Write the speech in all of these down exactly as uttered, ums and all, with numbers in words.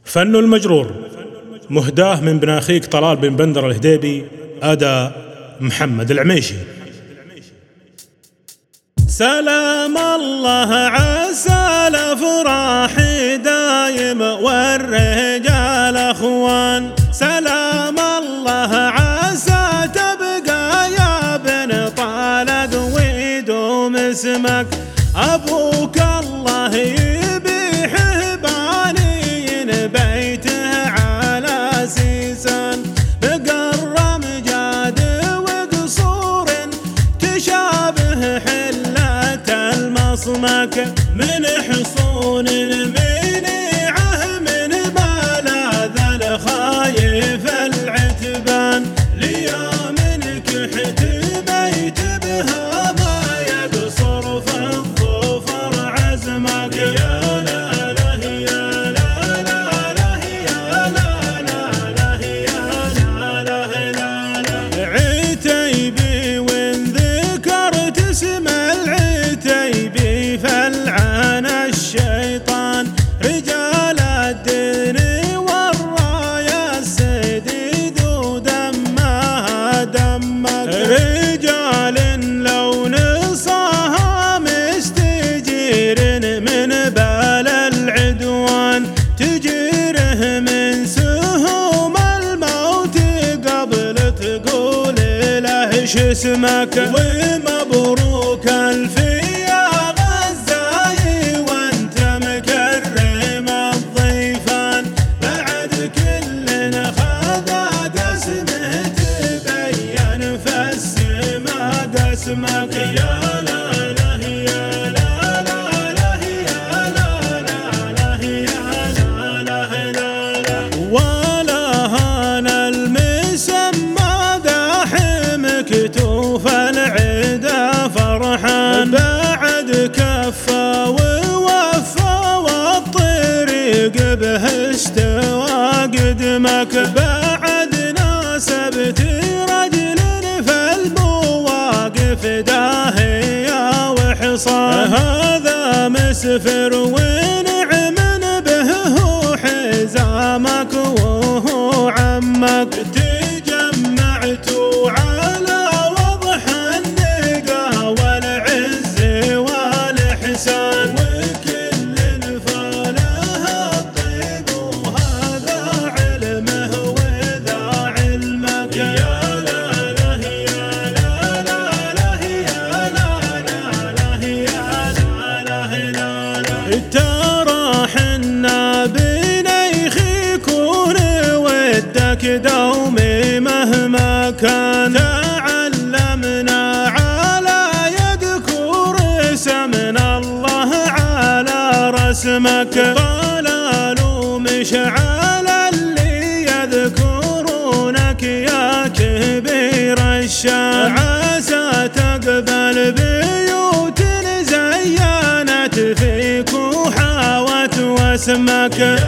فن المجرور مهداه من بناخيك طلال بن بندر الهديبي، أداء محمد العميشي. سلام الله عسى الافراح دايم والرجال اخوان، سلام الله عسى تبقى يا بن طالق ويدوم اسمك، ابوك الله يبيحه بانين بيته على سيسان، بقرم جاد وقصور تشابه حلة المصمك، من حصون منيعه من ملاذ الخايف العتبان، ليوم كحت بيت بها ما يقصر في الظفر عزمك. يا لا لا يا لا لا لا يا لا لا لا يا لا لا لا عتيبي وان ذكرت اسم العتيبي فلعن الشيطان، رجال الدين والراية السديد ودمها دمك، رجال لو نصاها مستجير من بال العدوان، تجيره من سهوم الموت قبل تقول له شسمك. ومبروك الف يا غزاي وانت مكرم الضيفان، بعد كل خذا قسمه تبين في السما قسمك. يا لا لا يا لا لا لا يا لا لا لا يا لا لا لا ولا هان المسمى داحم كتوف العدا فرحان، بعد كفى ووفى والطريق به استوى قدمك، بعد ناسبت رجل في المواقف داهية وحصان، هذا مسفر ونعم به هو حزامك وهو عمك، تجمعتوا على وضح النقا والعز والإحسان، وكل فالها الطيب وهذا علمه وذا علمك. يا لا لا يا لا لا لا يا لا لا لا يا لا لا لا ترى حنا بنيخي يكون ودك دومي مهما كان، تعلمنا على يدك رسمنا الله على رسمك، طلال مشعل اللي يذكرونك يا كبير الشان، عسى تقبل بيوت زينت فيك وحاوت واسمك.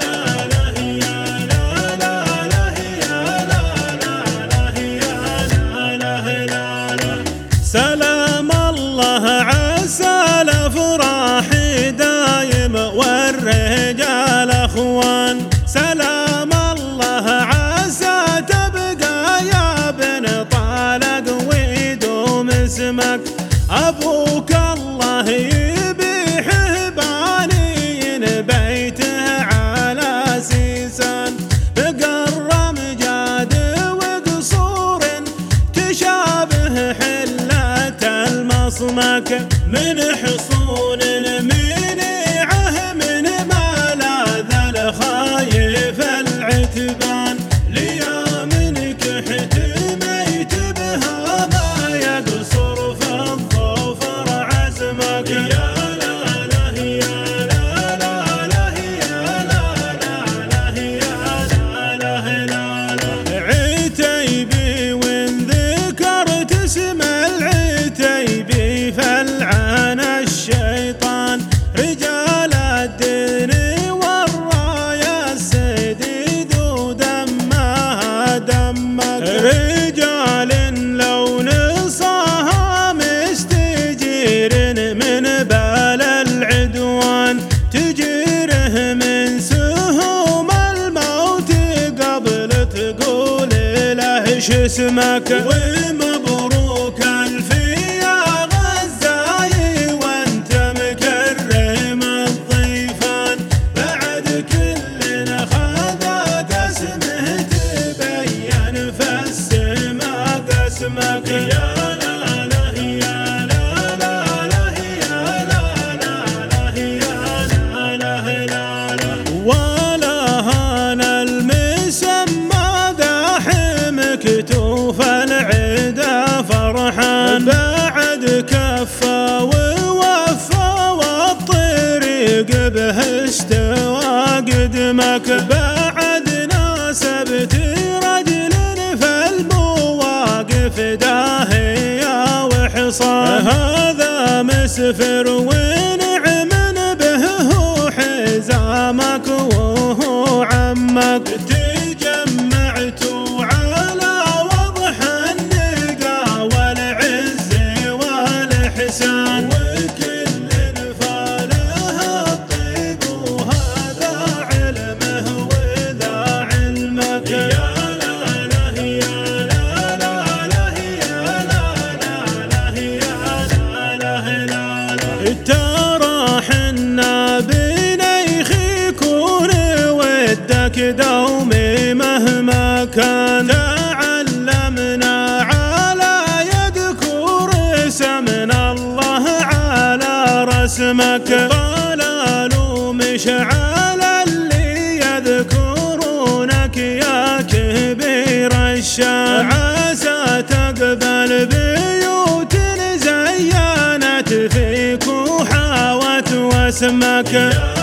سلام الله عسى الافراح دايم والرجال اخوان، سلام الله عسى تبقى يا بن طالق ويدوم اسمك، ابوك الله يبيحه بانين بيته على سيسان، بقرم جاد وقصور تشابه حلة المصمك، من حصون منيعه من ملاذ الخايف العتبان، ليوم كحت ميت بها ما يقصر في الظفر عزمك. يا لا لا يا لا لا لا يا لا لا لا يا لا لا لا عتيبي وان ذكرت اسم العتيبي فلعن الشيطان، رجال الدين والراية السديد ودمها دمك، رجال لو نصاها مستجير من بال العدوان، تجيره من سهوم اسمك. ومبروك الف يا غزاي وانت مكرم الضيفان، بعد كلنا خذت اسمه تبين في السما قسمك. يا لا لا يا لا لا لا يا لا لا لا يا لا لا لا لا. ولا هانا المسمى داحم مكتوف العدا فرحان، بعد كفى ووفى والطريق به استوى قدمك. بعد ناسبت رجل في المواقف داهية وحصان، هذا مسفر ونعم به هو حزامك وهو عمك. تجمعتوا على وضح النقا والعز والحسان، وكل فاله الطيب وهذا علمه وذا علمك. يا لا لا يا لا لا لا يا لا لا لا يا لا لا لا لا. ترى حنا بنيخ يكون ودك دومي مهما كان، تعلمنا على يدك رسمنا الله على رسمك. طلالوا مشعل اللي يذكرونك يا كبير الشان، عسى تقبل بيوت زينت فيك وحاوت واسمك.